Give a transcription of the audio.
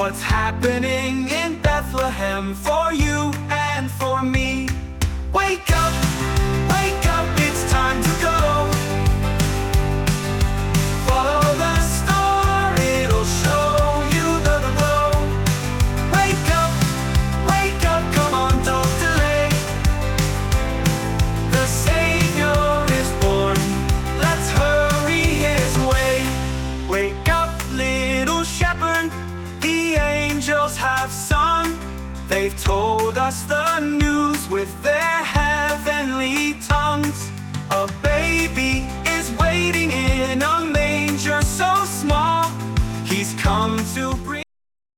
What's happening in Bethlehem for you and for me? Wake up, it's time to go. Follow the star, it'll show you the glow. Wake up, come on, don't delay. The Savior is born, let's hurry his way. Wake up, little shepherd, the angels have sung. They've told us the news with their heavenly tongues. A baby is waiting in a manger so small. He's come to bring